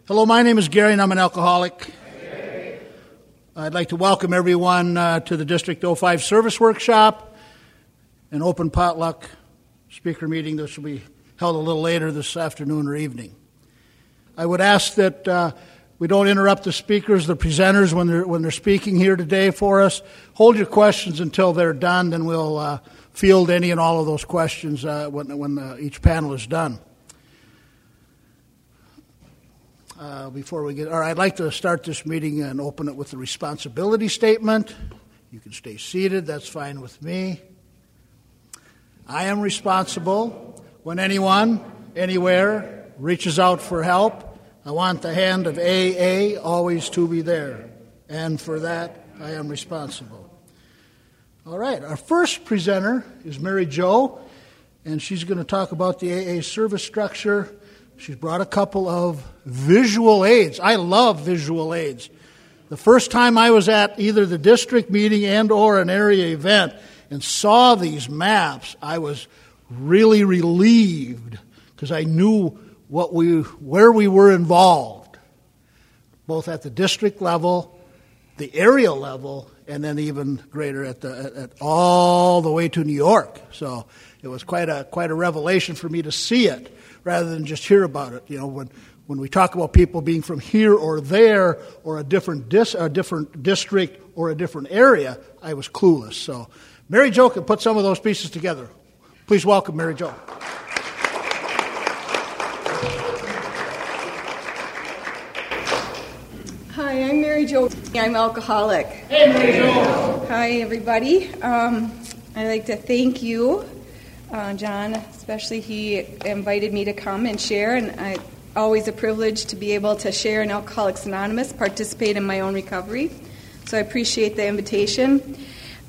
Hello, my name is Gary and I'm an alcoholic. I'd like to welcome everyone to the District 05 Service Workshop, an open potluck speaker meeting. This will be held a little later this afternoon or evening. I would ask that we don't interrupt the speakers, the presenters, when they're speaking here today for us. Hold your questions until they're done, then we'll field any and all of those questions when each panel is done. I'd like to start this meeting and open it with the responsibility statement. You can stay seated, that's fine with me. I am responsible when anyone, anywhere, reaches out for help. I want the hand of AA always to be there, and for that, I am responsible. All right, our first presenter is Mary Jo, and she's going to talk about the AA service structure. She's brought a couple of visual aids. I love visual aids. The first time I was at either the district meeting and or an area event and saw these maps, I was really relieved because I knew where we were involved, both at the district level, the area level, and then even greater at all the way to New York. So it was quite a revelation for me to see it, rather than just hear about it. You know, when we talk about people being from here or there, or a different district or a different area, I was clueless. So Mary Jo can put some of those pieces together. Please welcome Mary Jo. Hi, I'm Mary Jo. I'm alcoholic. Hey, Mary Jo. Hi, everybody. I'd like to thank you, John, especially. He invited me to come and share, and always a privilege to be able to share in Alcoholics Anonymous, participate in my own recovery. So I appreciate the invitation.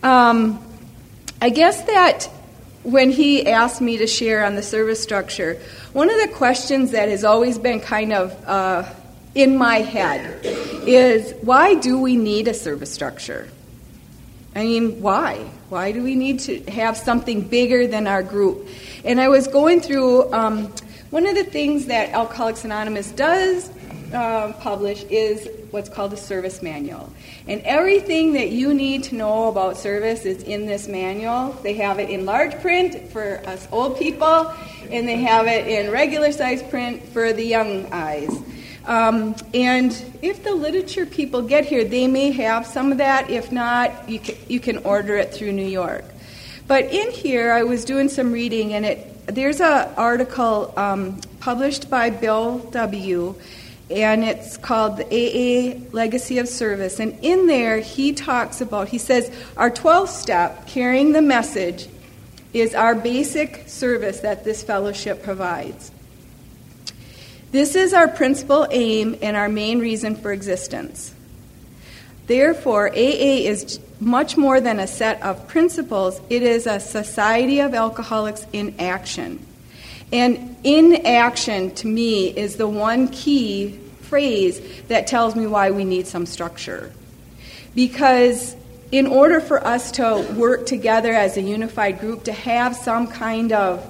I guess that when he asked me to share on the service structure, one of the questions that has always been kind of in my head is, why do we need a service structure? I mean, why? Why do we need to have something bigger than our group? And I was going through, one of the things that Alcoholics Anonymous does publish is what's called a service manual. And everything that you need to know about service is in this manual. They have it in large print for us old people, and they have it in regular size print for the young eyes. And if the literature people get here, they may have some of that. If not, you can order it through New York. But in here, I was doing some reading, and there's an article published by Bill W., and it's called The AA Legacy of Service. And in there, he says, our 12th step, carrying the message, is our basic service that this fellowship provides. This is our principal aim and our main reason for existence. Therefore, AA is much more than a set of principles. It is a society of alcoholics in action. And in action, to me, is the one key phrase that tells me why we need some structure. Because in order for us to work together as a unified group, to have some kind of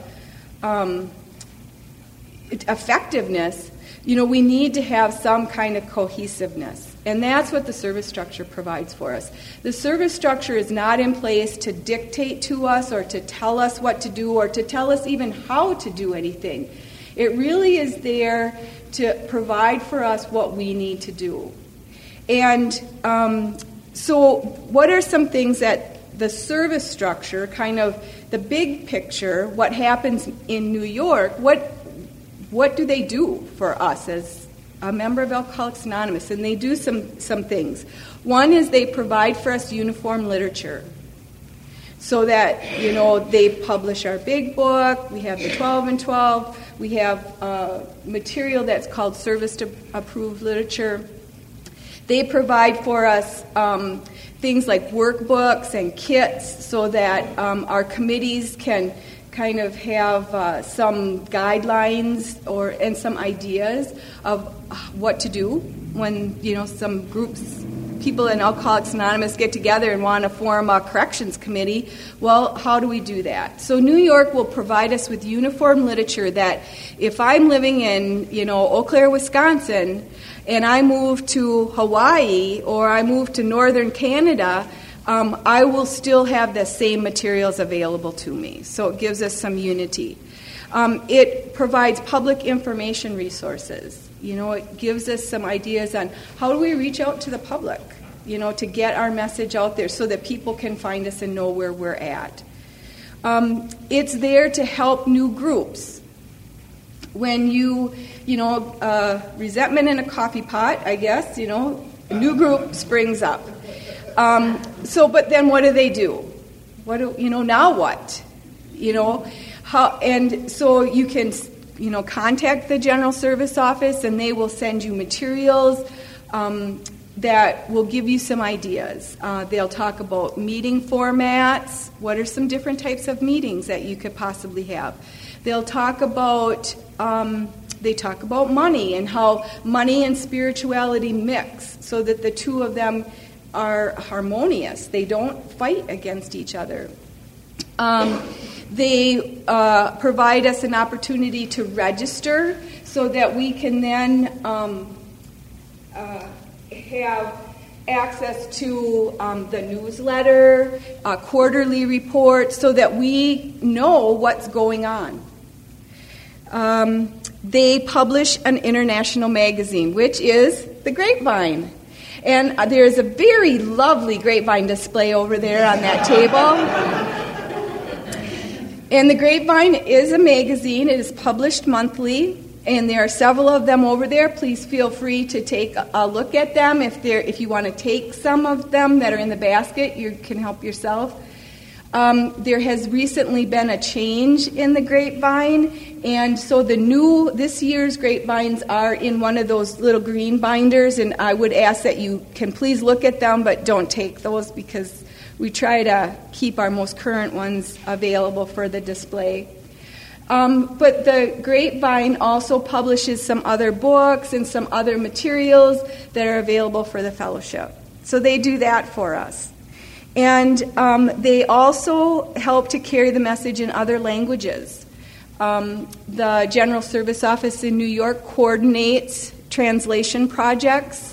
effectiveness, we need to have some kind of cohesiveness. And that's what the service structure provides for us. The service structure is not in place to dictate to us or to tell us what to do or to tell us even how to do anything. It really is there to provide for us what we need to do. And so what are some things that the service structure, kind of the big picture, what happens in New York, what do they do for us as a member of Alcoholics Anonymous? And they do some things. One is they provide for us uniform literature so that, they publish our big book. We have the 12 and 12. We have material that's called service-approved literature. They provide for us things like workbooks and kits so that our committees can kind of have some guidelines and some ideas of what to do when some groups people in Alcoholics Anonymous get together and want to form a corrections committee. Well, how do we do that? So New York will provide us with uniform literature that if I'm living in, Eau Claire, Wisconsin, and I move to Hawaii or I move to northern Canada, I will still have the same materials available to me. So it gives us some unity. It provides public information resources. It gives us some ideas on how do we reach out to the public, to get our message out there so that people can find us and know where we're at. It's there to help new groups. When resentment in a coffee pot, I guess, a new group springs up. But then what do they do? Now what? So you can, contact the General Service Office, and they will send you materials that will give you some ideas. They'll talk about meeting formats. What are some different types of meetings that you could possibly have? They'll talk about money and how money and spirituality mix so that the two of them are harmonious. They don't fight against each other. They provide us an opportunity to register so that we can then have access to the newsletter, quarterly reports, so that we know what's going on. They publish an international magazine, which is The Grapevine. And there's a very lovely grapevine display over there on that table. And The Grapevine is a magazine. It is published monthly, and there are several of them over there. Please feel free to take a look at them. If you want to take some of them that are in the basket, you can help yourself. There has recently been a change in the Grapevine, and so this year's Grapevines are in one of those little green binders, and I would ask that you can please look at them, but don't take those because we try to keep our most current ones available for the display. But the Grapevine also publishes some other books and some other materials that are available for the fellowship. So they do that for us. And they also help to carry the message in other languages. The General Service Office in New York coordinates translation projects.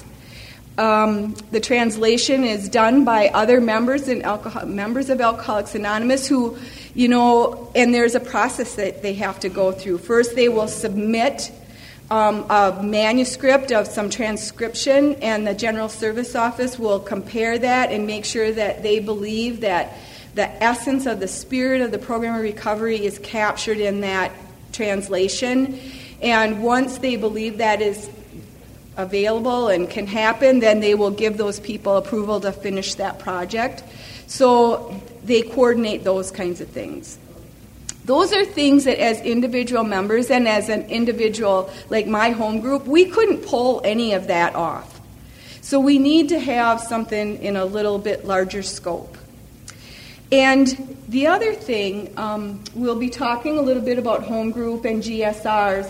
The translation is done by other members of Alcoholics Anonymous who, and there's a process that they have to go through. First, they will submit a manuscript of some transcription, and the General Service Office will compare that and make sure that they believe that the essence of the spirit of the program of recovery is captured in that translation. And once they believe that is available and can happen, then they will give those people approval to finish that project. So they coordinate those kinds of things. Those are things that as individual members and as an individual, like my home group, we couldn't pull any of that off. So we need to have something in a little bit larger scope. And the other thing, we'll be talking a little bit about home group and GSRs.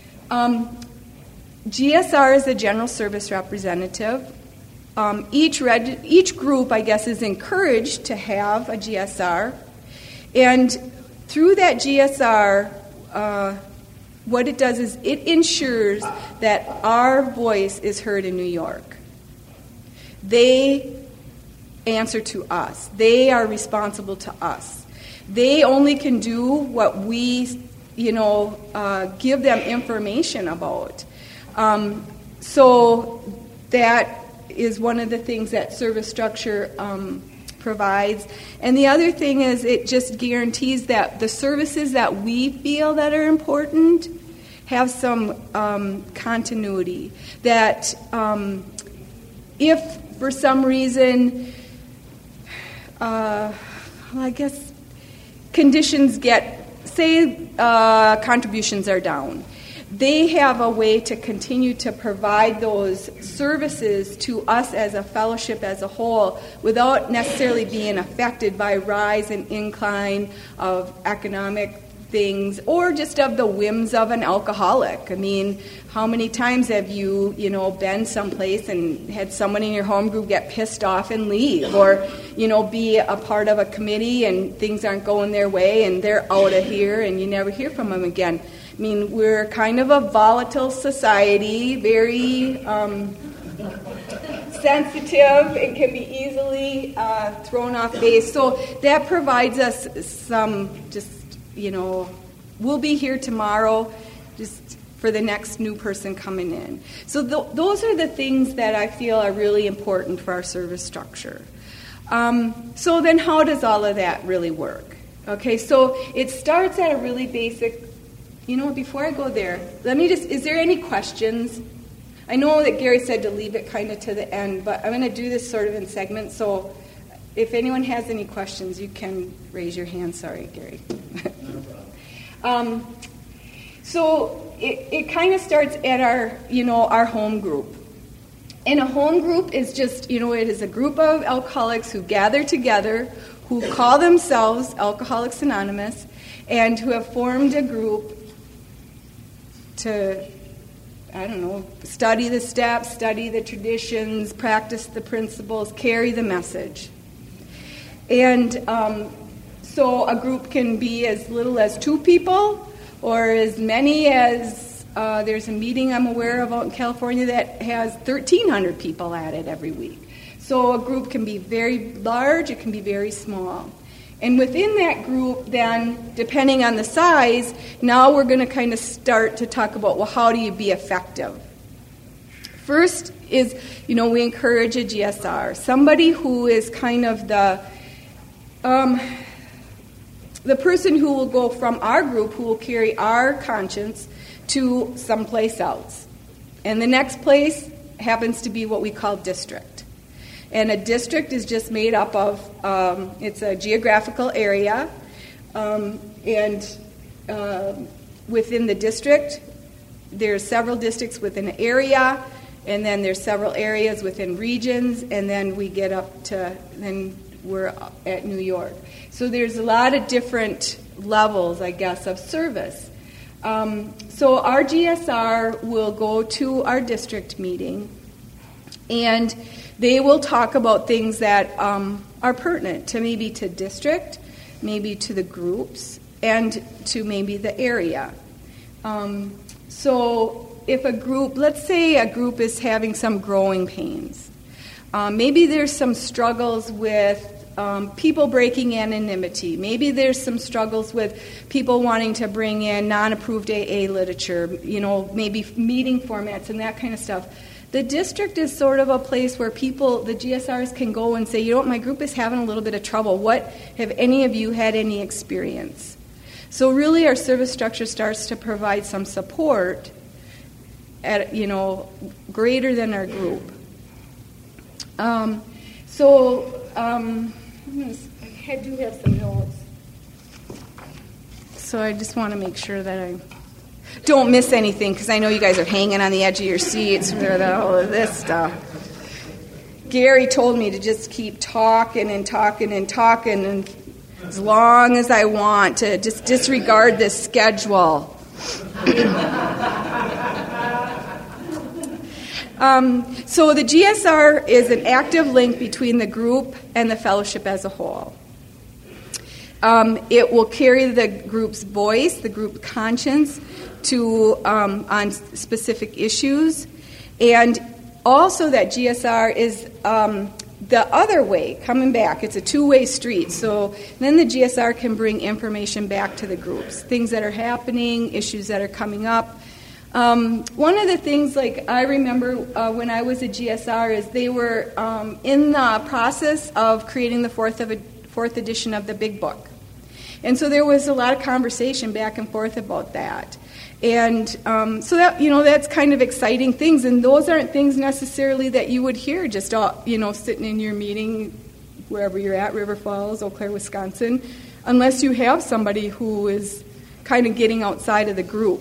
GSR is a general service representative. Each group, I guess, is encouraged to have a GSR. And through that GSR, what it does is it ensures that our voice is heard in New York. They answer to us. They are responsible to us. They only can do what we, give them information about. So that is one of the things that service structure provides. And the other thing is it just guarantees that the services that we feel that are important have some continuity. That if for some reason, I guess conditions contributions are down, they have a way to continue to provide those services to us as a fellowship as a whole without necessarily being affected by rise and incline of economic things, or just of the whims of an alcoholic. I mean, how many times have you been someplace and had someone in your home group get pissed off and leave, or, be a part of a committee and things aren't going their way and they're out of here and you never hear from them again. I mean, we're kind of a volatile society, very sensitive and can be easily thrown off base. So that provides us some we'll be here tomorrow just for the next new person coming in. So those are the things that I feel are really important for our service structure. So then how does all of that really work? Okay, so it starts at a really basic, before I go there, is there any questions? I know that Gary said to leave it kind of to the end, but I'm going to do this sort of in segments, so if anyone has any questions, you can raise your hand. Sorry, Gary. So it kind of starts at our home group. And a home group is just, it is a group of alcoholics who gather together, who call themselves Alcoholics Anonymous, and who have formed a group to, study the steps, study the traditions, practice the principles, carry the message. And so a group can be as little as 2 people, or as many as, there's a meeting I'm aware of out in California that has 1,300 people at it every week. So a group can be very large, it can be very small. And within that group, then, depending on the size, now we're going to kind of start to talk about, well, how do you be effective? First is, we encourage a GSR, somebody who is kind of the person who will go from our group, who will carry our conscience to someplace else. And the next place happens to be what we call district. And a district is just made up of, it's a geographical area, and within the district, there's several districts within an area, and then there's several areas within regions, and then we get up to, then we're at New York. So there's a lot of different levels, I guess, of service. So our GSR will go to our district meeting, and they will talk about things that are pertinent to maybe to district, maybe to the groups, and to maybe the area. So if a group, let's say a group is having some growing pains, maybe there's some struggles with people breaking anonymity. Maybe there's some struggles with people wanting to bring in non-approved AA literature, maybe meeting formats and that kind of stuff. The district is sort of a place where people, the GSRs, can go and say, my group is having a little bit of trouble. Have any of you had any experience? So really our service structure starts to provide some support at, greater than our group. I do have some notes. So I just want to make sure that I don't miss anything, because I know you guys are hanging on the edge of your seats with all of this stuff. Gary told me to just keep talking and talking and talking, and as long as I want, to just disregard this schedule. So the GSR is an active link between the group and the fellowship as a whole. It will carry the group's voice, the group conscience, to on specific issues, and also that GSR is the other way, coming back. It's a two-way street. So then the GSR can bring information back to the groups, things that are happening, issues that are coming up. One of the things, I remember when I was a GSR, is they were in the process of creating the fourth edition of the Big Book. And so there was a lot of conversation back and forth about that. And so that, that's kind of exciting things. And those aren't things necessarily that you would hear just, sitting in your meeting, wherever you're at, River Falls, Eau Claire, Wisconsin, unless you have somebody who is kind of getting outside of the group.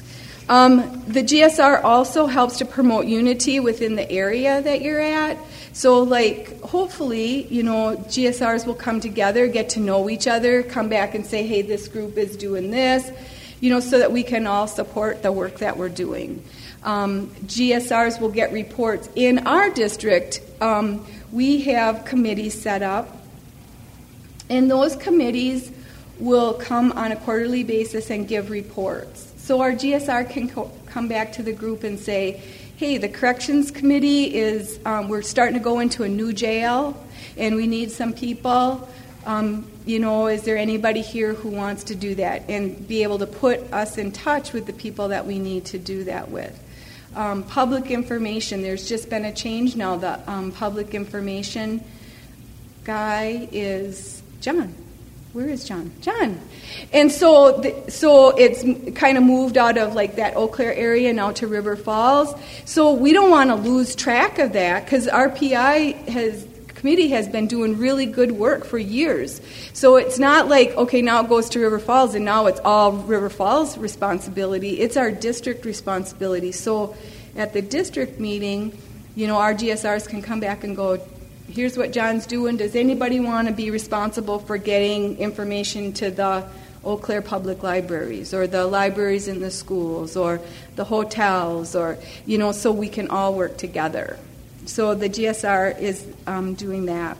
The GSR also helps to promote unity within the area that you're at. So, like, hopefully, GSRs will come together, get to know each other, come back and say, hey, this group is doing this, so that we can all support the work that we're doing. GSRs will get reports. In our district, we have committees set up, and those committees will come on a quarterly basis and give reports. So our GSR can come back to the group and say, hey, the corrections committee is, we're starting to go into a new jail, and we need some people. Is there anybody here who wants to do that? And be able to put us in touch with the people that we need to do that with. Public information, there's just been a change now. The public information guy is John. Where is John? John. And so it's kind of moved out of like that Eau Claire area now to River Falls. So we don't want to lose track of that because our committee has been doing really good work for years. So it's not like, okay, now it goes to River Falls and now it's all River Falls' responsibility. It's our district responsibility. So at the district meeting, our GSRs can come back and go, here's what John's doing. Does anybody want to be responsible for getting information to the Eau Claire public libraries or the libraries in the schools or the hotels or, so we can all work together. So the GSR is doing that.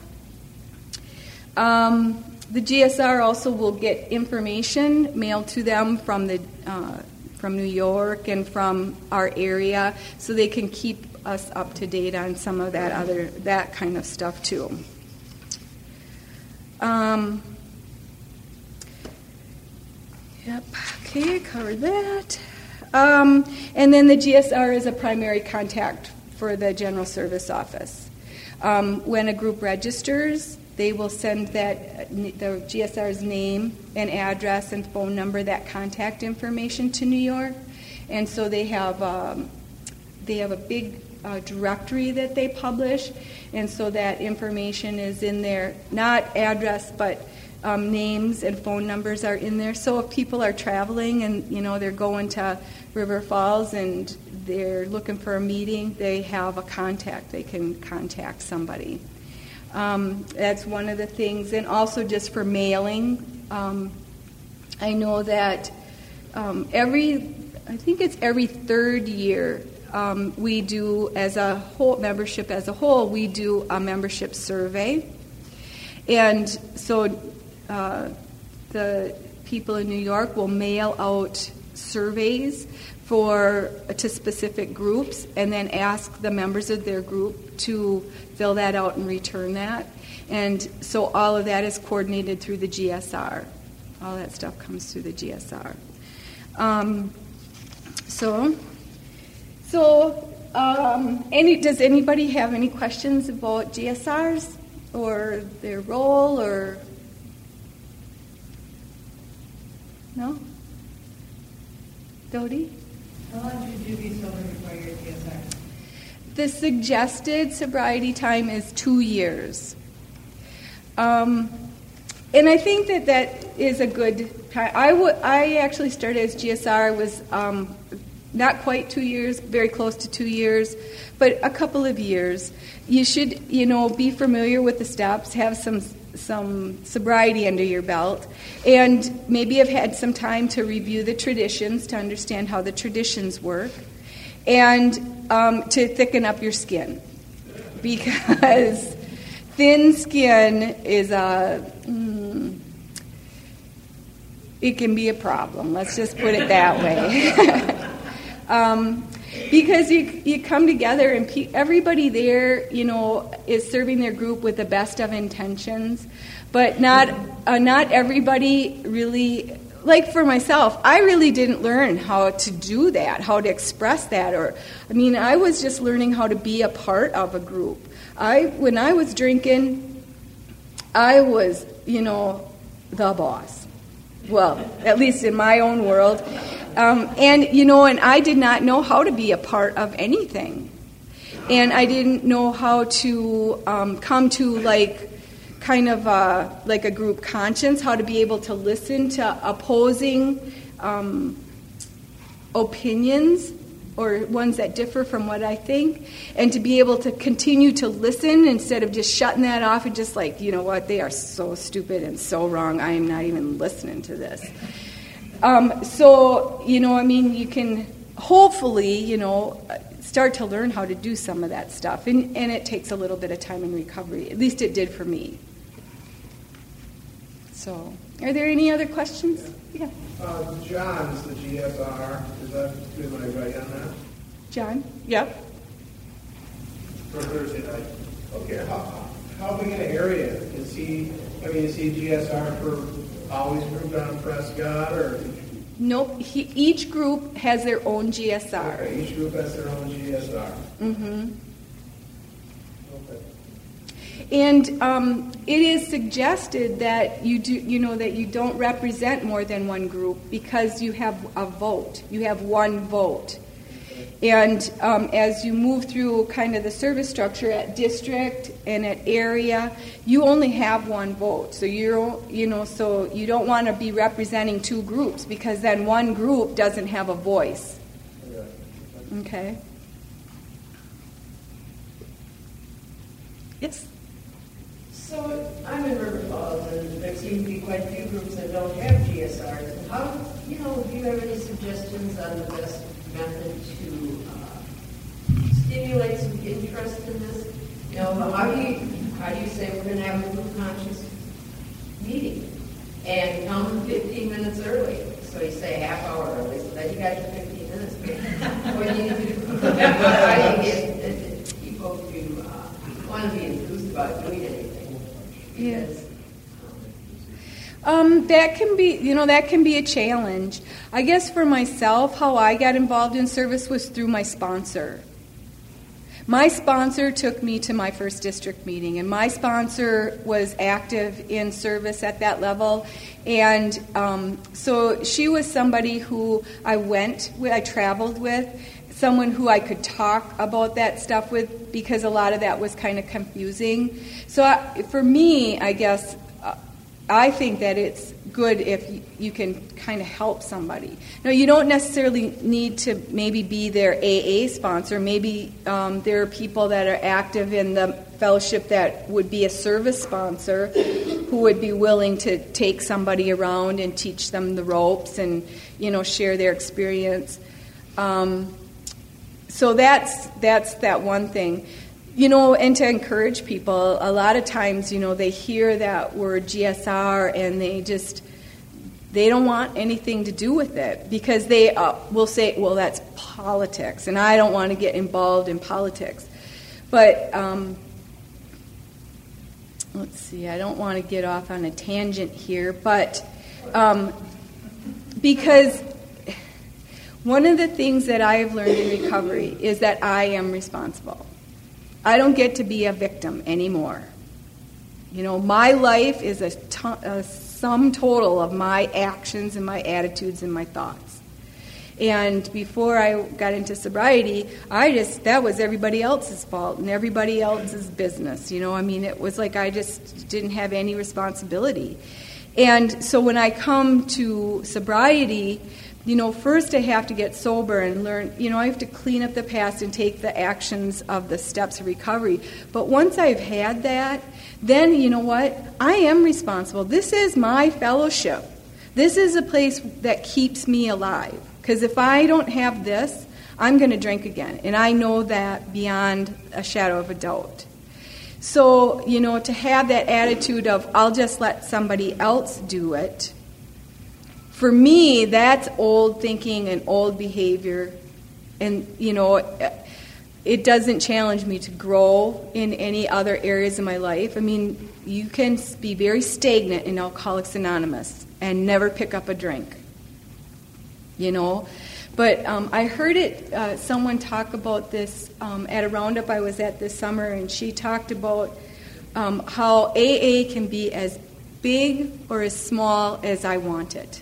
The GSR also will get information mailed to them from New York and from our area so they can keep us up to date on some of that kind of stuff too. Okay, covered that. And then the GSR is a primary contact for the General Service Office. When a group registers, they will send the GSR's name and address and phone number, that contact information to New York. And so they have a big directory that they publish, and so that information is in there, not address, but names and phone numbers are in there. So if people are traveling and they're going to River Falls and they're looking for a meeting, they have a contact. They can contact somebody. That's one of the things. And also just for mailing, I know that every third year we do, as a whole membership as a whole, we do a membership survey. And so the people in New York will mail out surveys to specific groups and then ask the members of their group to fill that out and return that. And so all of that is coordinated through the GSR. All that stuff comes through the GSR. Does anybody have any questions about GSRs or their role or no? Dodie? How long should you be sober before you're GSR? The suggested sobriety time is 2 years. And I think that is a good time. I actually started as GSR. I was not quite 2 years, very close to 2 years, but a couple of years. You should, be familiar with the steps, have some sobriety under your belt, and maybe have had some time to review the traditions, to understand how the traditions work, and to thicken up your skin. Because thin skin is it can be a problem. Let's just put it that way. Because you come together and everybody there, is serving their group with the best of intentions, but not everybody really. Like for myself, I really didn't learn how to do that, how to express that, I was just learning how to be a part of a group. When I was drinking, I was, the boss. Well, at least in my own world. And I did not know how to be a part of anything. And I didn't know how to come to kind of like a group conscience, how to be able to listen to opposing opinions or ones that differ from what I think, and to be able to continue to listen instead of just shutting that off and just like, you know what, they are so stupid and so wrong, I am not even listening to this. So, you can hopefully, start to learn how to do some of that stuff. And it takes a little bit of time in recovery. At least it did for me. So, are there any other questions? Yeah. John is the GSR. Is that good when I write on that? John? Yep. For Thursday night. Okay. How big an area is he? Is he GSR for always grouped on Prescott, or? Nope. Each group has their own GSR. Okay, each group has their own GSR. Mm-hmm. Okay. And it is suggested that you do, that you don't represent more than one group because you have a vote. You have one vote. And as you move through kind of the service structure at district and at area, you only have one vote. So so you don't want to be representing two groups because then one group doesn't have a voice. Okay. Yes. So I'm in River Falls, and there seem to be quite a few groups that don't have GSRs. How, do you have any suggestions on the best method to stimulate some interest in this? How do you say we're going to have a group conscious meeting and come 15 minutes early? So you say a half hour early, so then you got your 15 minutes. What do you do? How do you get people to want to be enthused about doing anything? Yes. That can be a challenge. I guess for myself, how I got involved in service was through my sponsor. My sponsor took me to my first district meeting, and my sponsor was active in service at that level. And so she was somebody who I traveled with, someone who I could talk about that stuff with because a lot of that was kind of confusing. So for me, I guess, I think that it's good if you can kind of help somebody. Now, you don't necessarily need to maybe be their AA sponsor. Maybe there are people that are active in the fellowship that would be a service sponsor who would be willing to take somebody around and teach them the ropes and, share their experience. So that's that one thing. And to encourage people, a lot of times, they hear that word GSR and they don't want anything to do with it because they will say, well, that's politics, and I don't want to get involved in politics. But let's see, I don't want to get off on a tangent here, but because one of the things that I have learned in recovery is that I am responsible. I don't get to be a victim anymore. My life is a sum total of my actions and my attitudes and my thoughts. And before I got into sobriety, that was everybody else's fault and everybody else's business. It was like I just didn't have any responsibility. And so when I come to sobriety, first I have to get sober and learn, I have to clean up the past and take the actions of the steps of recovery. But once I've had that, then you know what? I am responsible. This is my fellowship. This is a place that keeps me alive. Because if I don't have this, I'm going to drink again. And I know that beyond a shadow of a doubt. So, to have that attitude of, I'll just let somebody else do it, for me, that's old thinking and old behavior. And, it doesn't challenge me to grow in any other areas of my life. You can be very stagnant in Alcoholics Anonymous and never pick up a drink. But I heard someone talk about this at a roundup I was at this summer, and she talked about how AA can be as big or as small as I want it.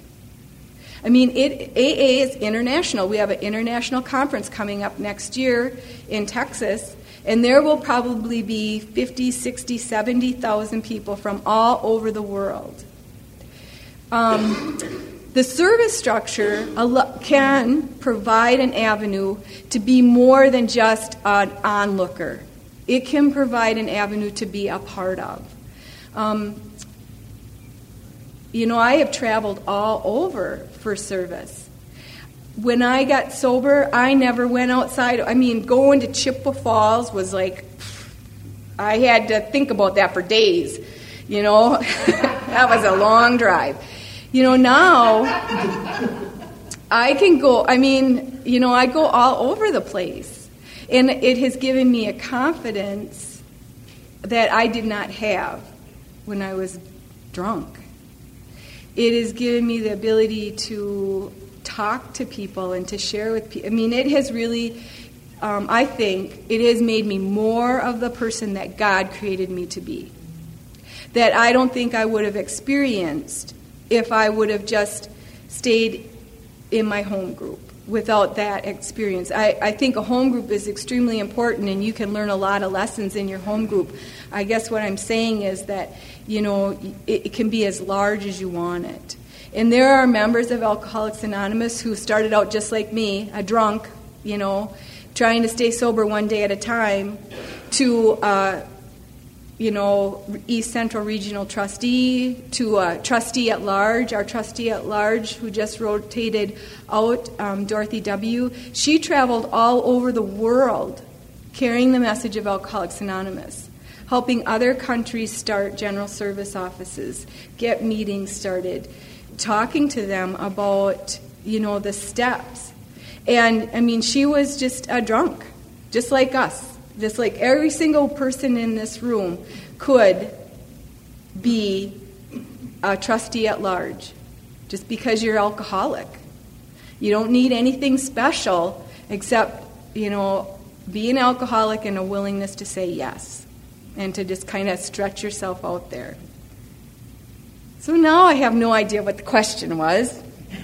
AA is international. We have an international conference coming up next year in Texas, and there will probably be 50, 60, 70,000 people from all over the world. The service structure can provide an avenue to be more than just an onlooker. It can provide an avenue to be a part of. I have traveled all over for service. When I got sober, I never went outside. Going to Chippewa Falls was like, I had to think about that for days. That was a long drive. Now I can go, I go all over the place. And it has given me a confidence that I did not have when I was drunk. It has given me the ability to talk to people and to share with people. It has really, I think, it has made me more of the person that God created me to be. That I don't think I would have experienced if I would have just stayed in my home group without that experience. I think a home group is extremely important, and you can learn a lot of lessons in your home group. I guess what I'm saying is that, it can be as large as you want it. And there are members of Alcoholics Anonymous who started out just like me, a drunk, trying to stay sober one day at a time, to East Central Regional Trustee, to a trustee at large, our trustee at large who just rotated out, Dorothy W. She traveled all over the world carrying the message of Alcoholics Anonymous, helping other countries start general service offices, get meetings started, talking to them about, the steps. And, she was just a drunk, just like us. Just like every single person in this room could be a trustee at large just because you're alcoholic. You don't need anything special except, be an alcoholic and a willingness to say yes and to just kind of stretch yourself out there. So now I have no idea what the question was.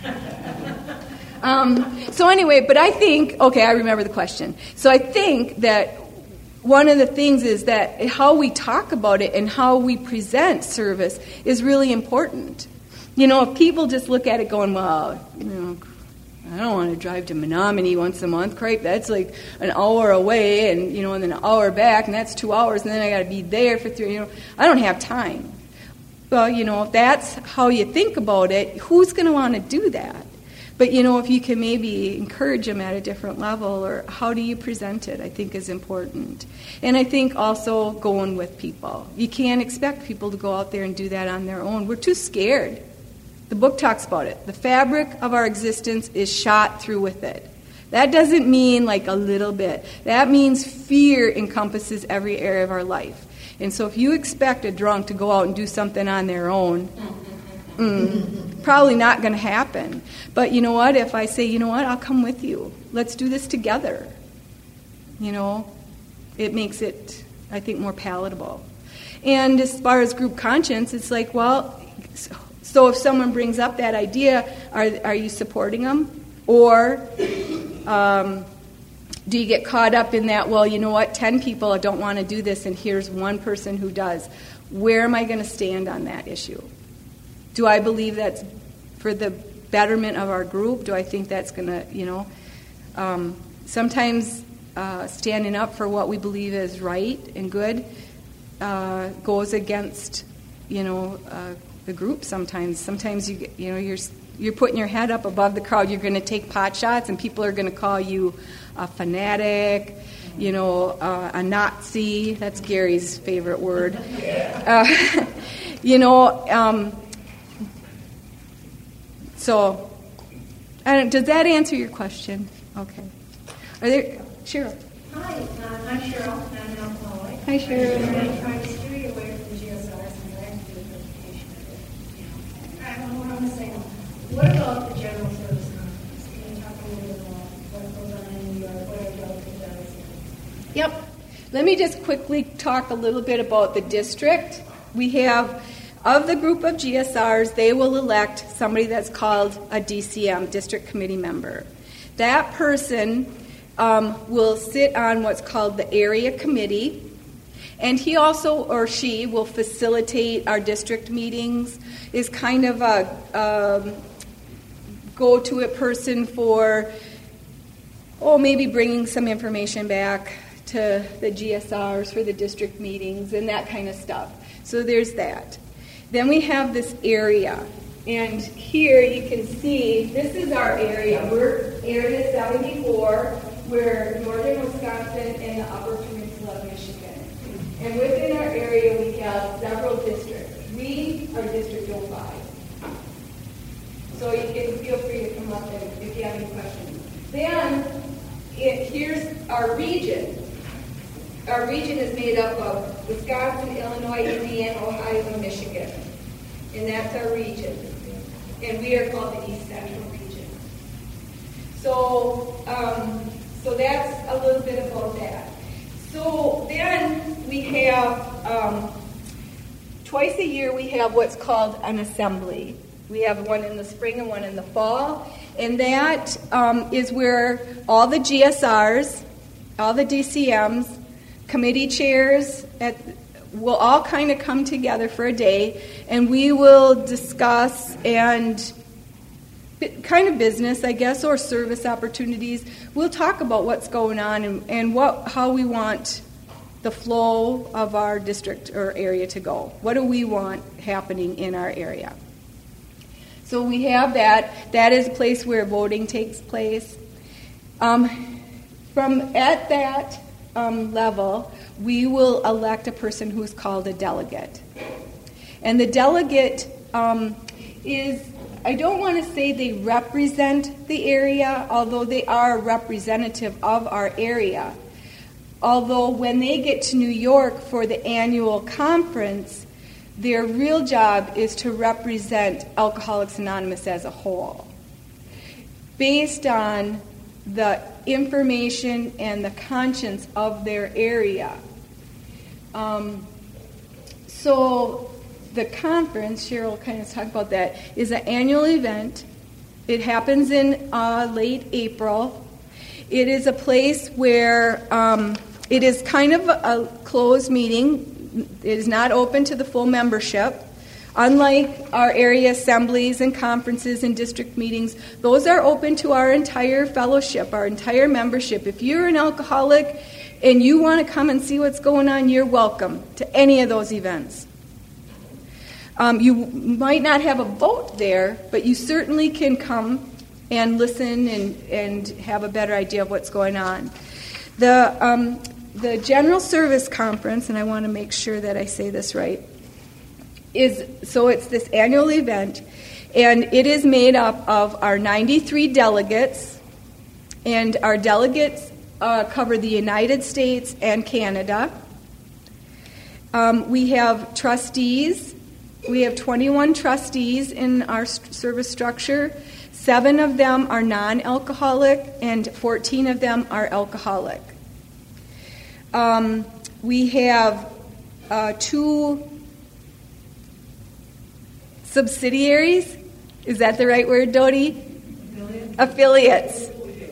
So anyway, but I think, I remember the question. So I think that one of the things is that how we talk about it and how we present service is really important. If people just look at it going, well, I don't want to drive to Menominee once a month, right? That's like an hour away and, and then an hour back, and that's 2 hours, and then I got to be there for 3, I don't have time. Well, if that's how you think about it, who's going to want to do that? But, if you can maybe encourage them at a different level, or how do you present it, I think is important. And I think also going with people. You can't expect people to go out there and do that on their own. We're too scared. The book talks about it. The fabric of our existence is shot through with it. That doesn't mean like a little bit. That means fear encompasses every area of our life. And so if you expect a drunk to go out and do something on their own, probably not going to happen. But you know what? If I say, I'll come with you. Let's do this together. It makes it, I think, more palatable. And as far as group conscience, it's like, well, so if someone brings up that idea, are you supporting them? Or do you get caught up in that, well, 10 people don't want to do this, and here's one person who does. Where am I going to stand on that issue? Do I believe that's for the betterment of our group? Do I think that's going to, sometimes standing up for what we believe is right and good goes against, the group sometimes. Sometimes you're putting your head up above the crowd. You're going to take pot shots, and people are going to call you a fanatic, a Nazi. That's Gary's favorite word. So, does that answer your question? Okay. Are there, Cheryl? Hi, I'm Cheryl. I'm an alcoholic. Hi, Cheryl. I'm trying to steer away from GSRs and I have to do a verification of it. I don't know what I'm going to say. What about the general service conference? Can you talk a little bit about what goes on in New York, what it does? Yep. Let me just quickly talk a little bit about the district. We have, of the group of GSRs, they will elect somebody that's called a DCM, District Committee Member. That person will sit on what's called the Area Committee, and he also, or she, will facilitate our district meetings, is kind of go-to person for, maybe bringing some information back to the GSRs for the district meetings and that kind of stuff. So there's that. Then we have this area. And here you can see, this is our area. We're Area 74. We're northern Wisconsin and the upper peninsula of Michigan. And within our area, we have several districts. We are District 05. So you can feel free to come up and if you have any questions. Then, here's our region. Our region is made up of Wisconsin, Illinois, Indiana, Ohio, and Michigan. And that's our region. And we are called the East Central region. So that's a little bit about that. So then we have, twice a year we have what's called an assembly. We have one in the spring and one in the fall. And that is where all the GSRs, all the DCMs, committee chairs will all kind of come together for a day, and we will discuss and kind of business, I guess, or service opportunities. We'll talk about what's going on and how we want the flow of our district or area to go. What do we want happening in our area? So we have that. That is a place where voting takes place. At that level, we will elect a person who's called a delegate. And the delegate is, I don't want to say they represent the area, although they are a representative of our area. Although when they get to New York for the annual conference, their real job is to represent Alcoholics Anonymous as a whole, based on the information and the conscience of their area. So the conference, Cheryl kind of talked about that, is an annual event. It happens in late April. It is a place where it is kind of a closed meeting. It is not open to the full membership. Unlike our area assemblies and conferences and district meetings, those are open to our entire fellowship, our entire membership. If you're an alcoholic and you want to come and see what's going on, you're welcome to any of those events. You might not have a vote there, but you certainly can come and listen and have a better idea of what's going on. The General Service Conference, and I want to make sure that I say this right, it's this annual event, and it is made up of our 93 delegates, and our delegates cover the United States and Canada. We have trustees. We have 21 trustees in our service structure. 7 of them are non-alcoholic, and 14 of them are alcoholic. We have 2 subsidiaries. Is that the right word, Dodie? Affiliates.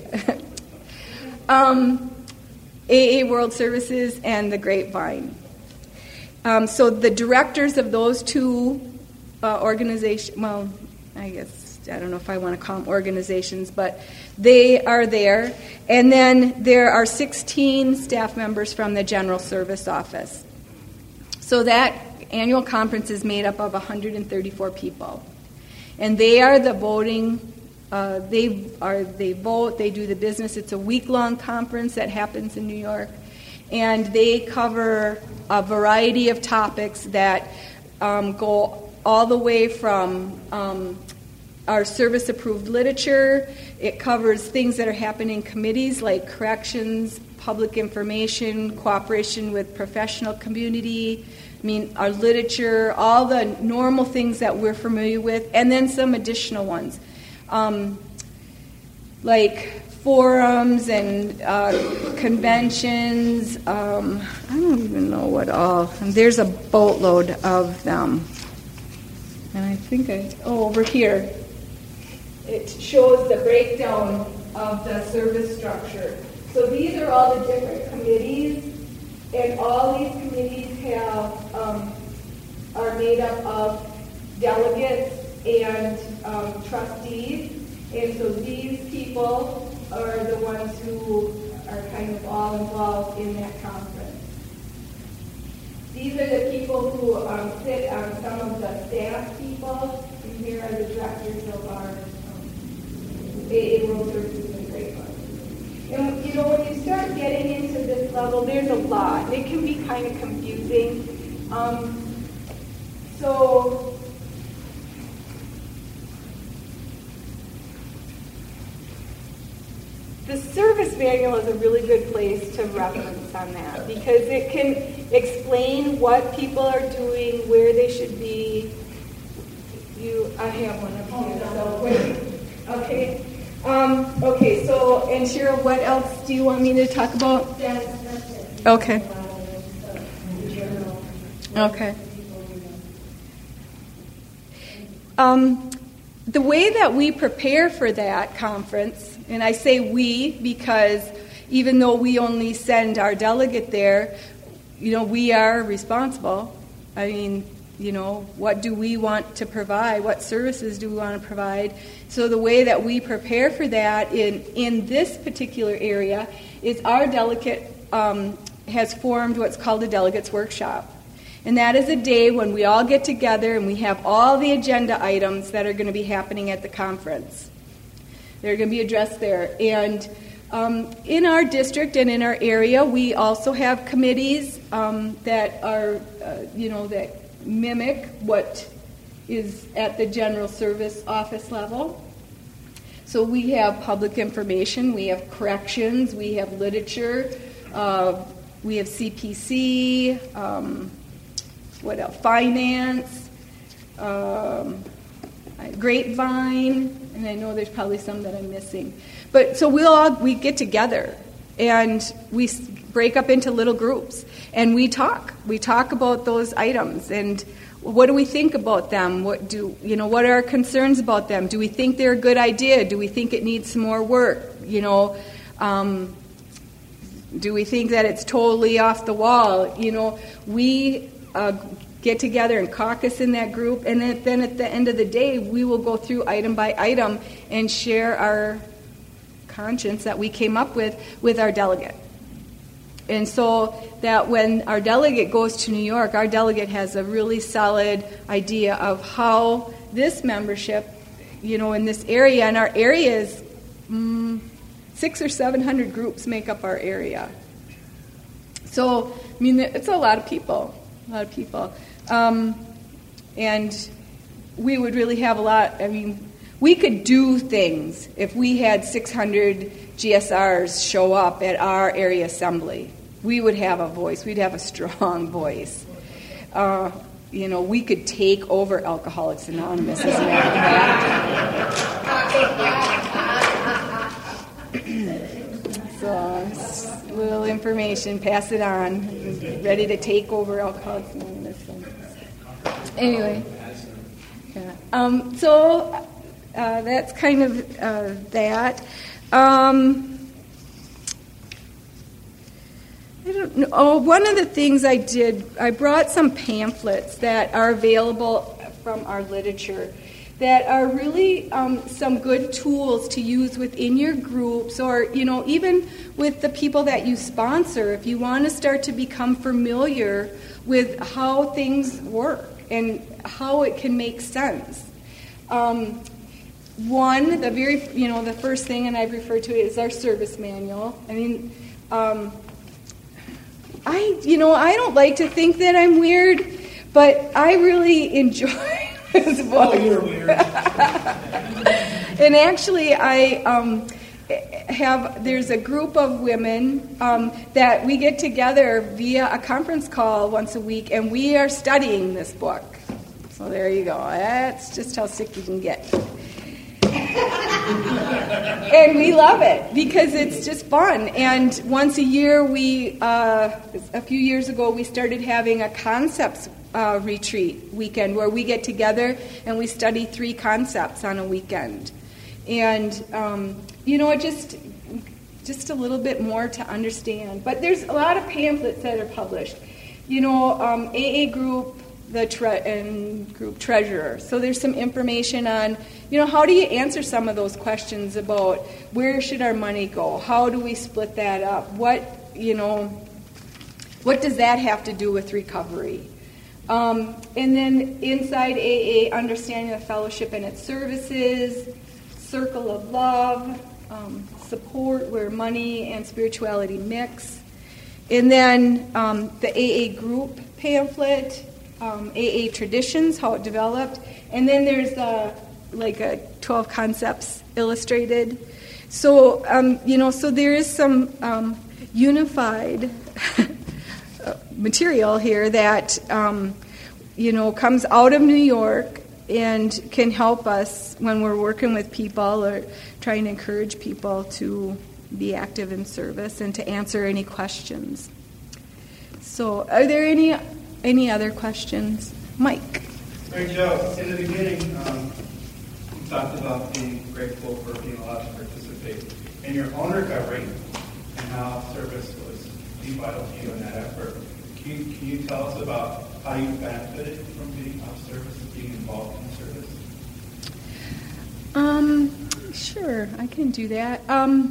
AA World Services and the Grapevine. So the directors of those 2 organizations, well, I don't know if I want to call them organizations, but they are there. And then there are 16 staff members from the General Service Office. So that annual conference is made up of 134 people. And they are the voting, they vote, they do the business. It's a week-long conference that happens in New York. And they cover a variety of topics that go all the way from our service-approved literature. It covers things that are happening in committees like corrections, public information, cooperation with professional community, our literature, all the normal things that we're familiar with, and then some additional ones, like forums and conventions. I don't even know what all. There's a boatload of them. And I think over here, it shows the breakdown of the service structure. So these are all the different committees, and all these committees are made up of delegates and trustees. And so these people are the ones who are kind of all involved in that conference. These are the people who sit on some of the staff people, and here are the directors of our AA World Services and Great Ones. And you know, when you start getting into this level, there's a lot. It can be kind of confusing. So the service manual is a really good place to reference on that because it can explain what people are doing, where they should be. I have one up here. So okay. Okay. So, and Cheryl, what else do you want me to talk about? That's it. Okay. Okay. The way that we prepare for that conference, and I say we because even though we only send our delegate there, you know, we are responsible. I mean, you know, what do we want to provide? What services do we want to provide? So the way that we prepare for that in this particular area is our delegate has formed what's called a delegates workshop. And that is a day when we all get together and we have all the agenda items that are going to be happening at the conference. They're going to be addressed there. And in our district and in our area, we also have committees that are, that mimic what is at the general service office level. So we have public information, we have corrections, we have literature, we have CPC, what else? Finance, Grapevine, and I know there's probably some that I'm missing. But so we get together and we break up into little groups and we talk. We talk about those items and what do we think about them? What are our concerns about them? Do we think they're a good idea? Do we think it needs some more work? Do we think that it's totally off the wall? We get together and caucus in that group, and then at the end of the day, we will go through item by item and share our conscience that we came up with our delegate. And so that when our delegate goes to New York, our delegate has a really solid idea of how this membership, in this area, and our area is 600 or 700 groups make up our area. So, it's a lot of people. And we would really have a lot, we could do things if we had 600 GSRs show up at our area assembly. We would have a voice. We'd have a strong voice. We could take over Alcoholics Anonymous, as a matter of fact. So, a little information, pass it on. Ready to take over Alcoholics Anonymous. Anyway, yeah. So that's kind of that. I don't know. Oh, one of the things I did, I brought some pamphlets that are available from our literature that are really some good tools to use within your groups or, even with the people that you sponsor if you want to start to become familiar with how things work and how it can make sense. The first thing, and I've referred to it, is our service manual. I don't like to think that I'm weird, but I really enjoy this book. Oh, you're weird. And actually, there's a group of women that we get together via a conference call once a week, and we are studying this book. So there you go. That's just how sick you can get. And we love it because it's just fun. And once a year, a few years ago, we started having a concepts retreat weekend where we get together and we study 3 concepts on a weekend. And, just a little bit more to understand. But there's a lot of pamphlets that are published. AA Group and group treasurer. So there's some information on, how do you answer some of those questions about where should our money go? How do we split that up? What does that have to do with recovery? And then inside AA, understanding the fellowship and its services, circle of love, support where money and spirituality mix. And then the AA group pamphlet, AA traditions, how it developed. And then there's a 12 concepts illustrated. So, so there is some unified material here that, comes out of New York and can help us when we're working with people or trying to encourage people to be active in service and to answer any questions. So, are there any other questions? Mike? Mary Jo, in the beginning, you talked about being grateful for being allowed to participate in your own recovery and how service was vital to you in that effort. Can you tell us about how you benefited from being of service, being involved in service? Sure, I can do that.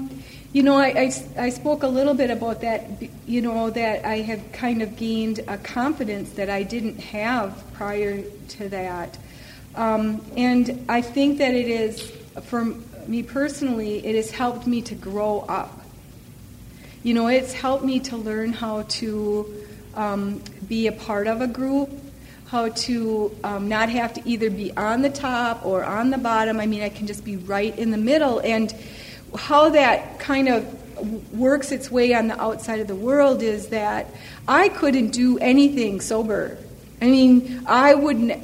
I spoke a little bit about that, that I have kind of gained a confidence that I didn't have prior to that. And I think that it is, for me personally, it has helped me to grow up. It's helped me to learn how to be a part of a group, how to not have to either be on the top or on the bottom. I mean, I can just be right in the middle. And how that kind of works its way on the outside of the world is that I couldn't do anything sober. I mean, I wouldn't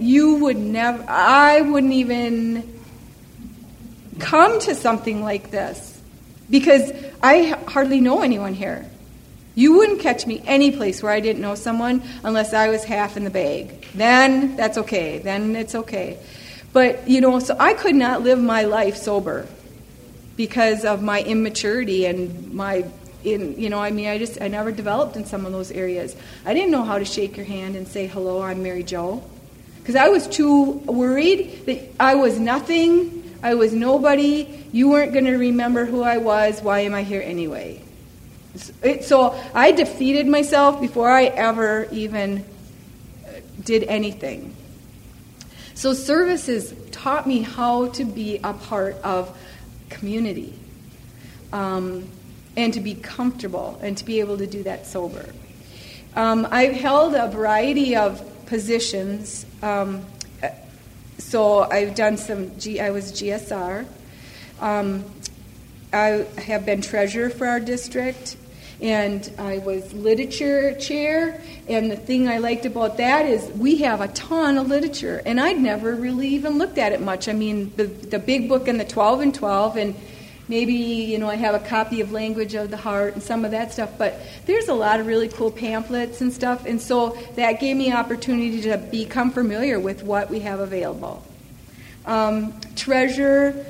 even come to something like this because I hardly know anyone here. You wouldn't catch me any place where I didn't know someone unless I was half in the bag. Then that's okay. Then it's okay. But, so I could not live my life sober because of my immaturity and I never developed in some of those areas. I didn't know how to shake your hand and say, hello, I'm Mary Jo. Because I was too worried that I was nothing, I was nobody, you weren't going to remember who I was, why am I here anyway? So I defeated myself before I ever even did anything. So services taught me how to be a part of community and to be comfortable and to be able to do that sober. I've held a variety of positions. So I've done I was GSR. I have been treasurer for our district. And I was literature chair, and the thing I liked about that is we have a ton of literature, and I'd never really even looked at it much. I mean, the big book and the 12 and 12, and maybe, I have a copy of Language of the Heart and some of that stuff, but there's a lot of really cool pamphlets and stuff, and so that gave me opportunity to become familiar with what we have available. Treasurer,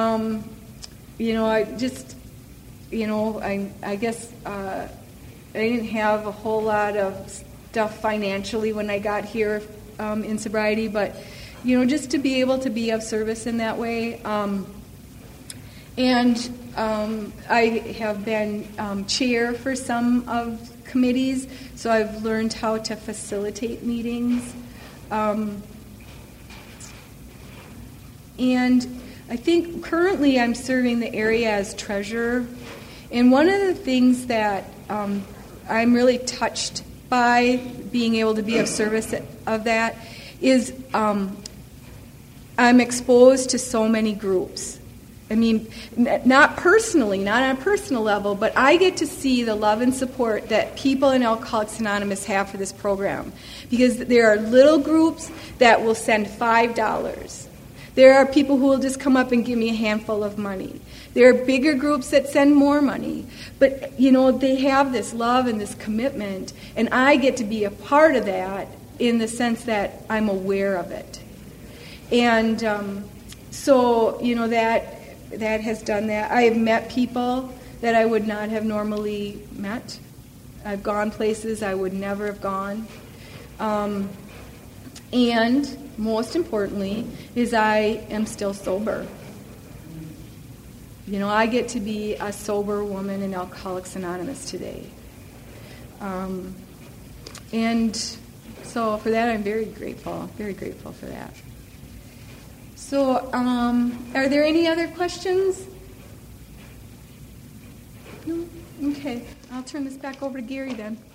I guess I didn't have a whole lot of stuff financially when I got here in sobriety, but, just to be able to be of service in that way. I have been chair for some of committees, so I've learned how to facilitate meetings. And I think currently I'm serving the area as treasurer. And one of the things that I'm really touched by being able to be of service of that is I'm exposed to so many groups. I mean, not personally, not on a personal level, but I get to see the love and support that people in Alcoholics Anonymous have for this program. Because there are little groups that will send $5. There are people who will just come up and give me a handful of money. There are bigger groups that send more money. But, they have this love and this commitment, and I get to be a part of that in the sense that I'm aware of it. And so, that has done that. I have met people that I would not have normally met. I've gone places I would never have gone. And most importantly is I am still sober. You know, I get to be a sober woman in Alcoholics Anonymous today. And so for that, I'm very grateful for that. So are there any other questions? No? Okay, I'll turn this back over to Gary then.